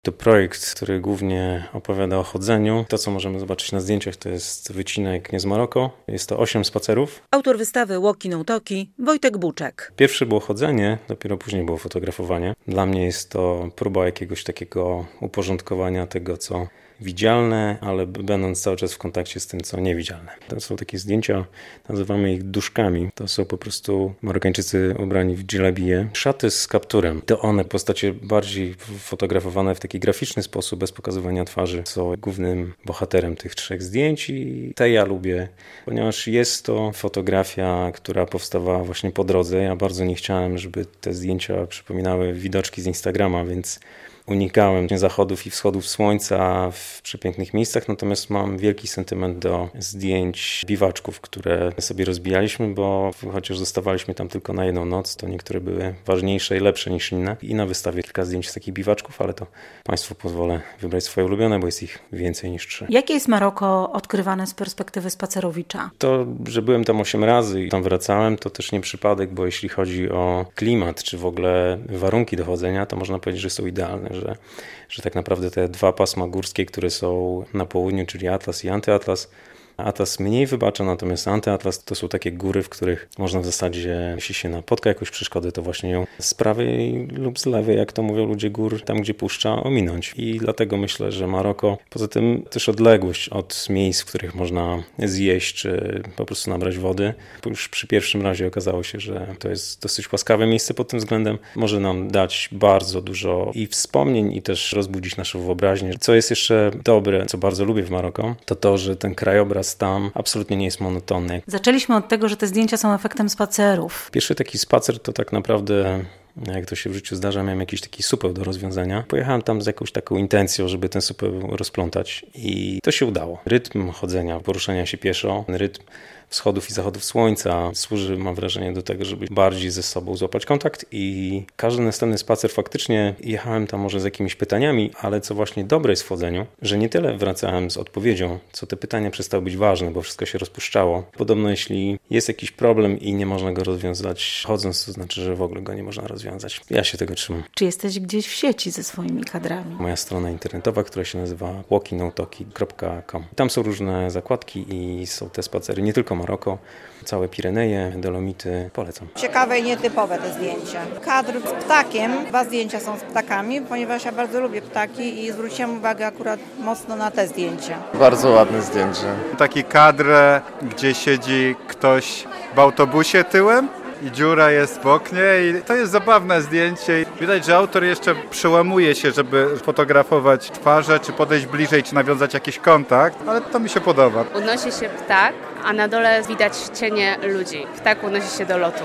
To projekt, który głównie opowiada o chodzeniu. To, co możemy zobaczyć na zdjęciach, to jest wycinek nie z Maroko. Jest to 8 spacerów. Autor wystawy Walki No Talki, Wojtek Buczek. Pierwszy było chodzenie, dopiero później było fotografowanie. Dla mnie jest to próba jakiegoś takiego uporządkowania tego, co widzialne, ale będąc cały czas w kontakcie z tym, co niewidzialne. To są takie zdjęcia, nazywamy ich duszkami. To są po prostu Marokańczycy ubrani w dżilabije. Szaty z kapturem. To one, postacie bardziej fotografowane w taki graficzny sposób, bez pokazywania twarzy, są głównym bohaterem tych 3 zdjęć i te ja lubię, ponieważ jest to fotografia, która powstawała właśnie po drodze. Ja bardzo nie chciałem, żeby te zdjęcia przypominały widoczki z Instagrama, więc unikałem zachodów i wschodów słońca w przepięknych miejscach, natomiast mam wielki sentyment do zdjęć biwaczków, które sobie rozbijaliśmy, bo chociaż zostawaliśmy tam tylko na jedną noc, to niektóre były ważniejsze i lepsze niż inne. I na wystawie kilka zdjęć z takich biwaczków, ale to Państwu pozwolę wybrać swoje ulubione, bo jest ich więcej niż 3. Jakie jest Maroko odkrywane z perspektywy spacerowicza? To, że byłem tam 8 razy i tam wracałem, to też nie przypadek, bo jeśli chodzi o klimat, czy w ogóle warunki do chodzenia, to można powiedzieć, że są idealne, że tak naprawdę te 2 pasma górskie, które są na południu, czyli Atlas i Antyatlas. Atlas mniej wybacza, natomiast Antyatlas to są takie góry, w których można w zasadzie, jeśli się napotka jakąś przeszkodę, to właśnie ją z prawej lub z lewej, jak to mówią ludzie gór, tam gdzie puszcza, ominąć. I dlatego myślę, że Maroko, poza tym też odległość od miejsc, w których można zjeść, czy po prostu nabrać wody. Już przy pierwszym razie okazało się, że to jest dosyć łaskawe miejsce pod tym względem. Może nam dać bardzo dużo i wspomnień, i też rozbudzić naszą wyobraźnię. Co jest jeszcze dobre, co bardzo lubię w Maroko, to to, że ten krajobraz tam absolutnie nie jest monotonny. Zaczęliśmy od tego, że te zdjęcia są efektem spacerów. Pierwszy taki spacer to tak naprawdę, jak to się w życiu zdarza, miałem jakiś taki supeł do rozwiązania. Pojechałem tam z jakąś taką intencją, żeby ten supeł rozplątać i to się udało. Rytm chodzenia, poruszania się pieszo, rytm wschodów i zachodów słońca służy, mam wrażenie, do tego, żeby bardziej ze sobą złapać kontakt i każdy następny spacer faktycznie jechałem tam może z jakimiś pytaniami, ale co właśnie dobre jest w chodzeniu, że nie tyle wracałem z odpowiedzią, co te pytania przestały być ważne, bo wszystko się rozpuszczało. Podobno jeśli jest jakiś problem i nie można go rozwiązać chodząc, to znaczy, że w ogóle go nie można rozwiązać. Ja się tego trzymam. Czy jesteś gdzieś w sieci ze swoimi kadrami? Moja strona internetowa, która się nazywa walkinotalki.com. Tam są różne zakładki i są te spacery, nie tylko Maroko, całe Pireneje, Dolomity, polecam. Ciekawe i nietypowe te zdjęcia. Kadr z ptakiem, 2 zdjęcia są z ptakami, ponieważ ja bardzo lubię ptaki i zwróciłam uwagę akurat mocno na te zdjęcia. Bardzo ładne zdjęcie. Taki kadr, gdzie siedzi ktoś w autobusie tyłem i dziura jest w oknie i to jest zabawne zdjęcie. Widać, że autor jeszcze przełamuje się, żeby fotografować twarze, czy podejść bliżej, czy nawiązać jakiś kontakt, ale to mi się podoba. Unosi się ptak, a na dole widać cienie ludzi. Ptak unosi się do lotu.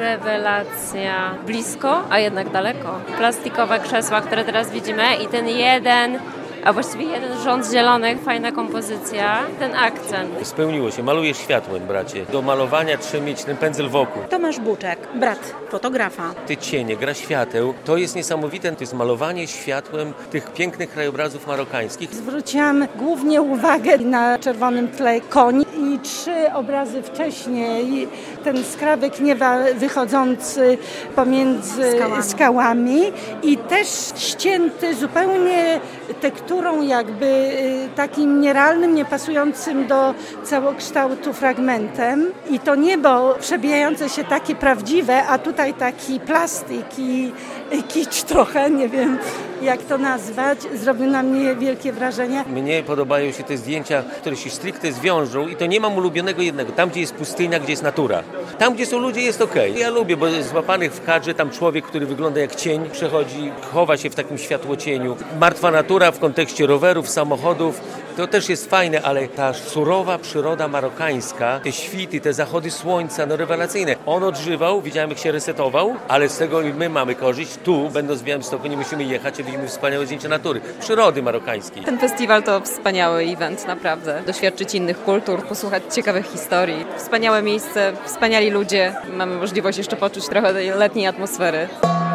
Rewelacja. Blisko, a jednak daleko. Plastikowe krzesła, które teraz widzimy i ten jeden rząd zielonych, fajna kompozycja, ten akcent. Spełniło się, malujesz światłem, bracie. Do malowania trzeba mieć ten pędzel wokół. Tomasz Buczek, brat fotografa. Te cienie, gra świateł, to jest niesamowite, to jest malowanie światłem tych pięknych krajobrazów marokańskich. Zwróciłam głównie uwagę na czerwonym tle koń i 3 obrazy wcześniej, ten skrawek nieba wychodzący pomiędzy skałami i też ścięty zupełnie tekturą jakby takim nierealnym, niepasującym do całokształtu fragmentem i to niebo przebijające się takie prawdziwe, a tutaj taki plastik i kicz trochę, nie wiem jak to nazwać, zrobił na mnie wielkie wrażenie. Mnie podobają się te zdjęcia, które się stricte zwiążą i to nie mam ulubionego jednego. Tam, gdzie jest pustynia, gdzie jest natura. Tam, gdzie są ludzie, jest okej. Ja lubię, bo jest złapanych w kadrze tam człowiek, który wygląda jak cień, przechodzi, chowa się w takim światłocieniu. Martwa natura w kontekście rowerów, samochodów, to też jest fajne, ale ta surowa przyroda marokańska, te świty, te zachody słońca, no rewelacyjne. On odżywał, widziałem jak się resetował, ale z tego i my mamy korzyść. Tu, będąc w Białymstoku, nie musimy jechać, a widzimy wspaniałe zdjęcia natury, przyrody marokańskiej. Ten festiwal to wspaniały event, naprawdę. Doświadczyć innych kultur, posłuchać ciekawych historii. Wspaniałe miejsce, wspaniali ludzie. Mamy możliwość jeszcze poczuć trochę tej letniej atmosfery.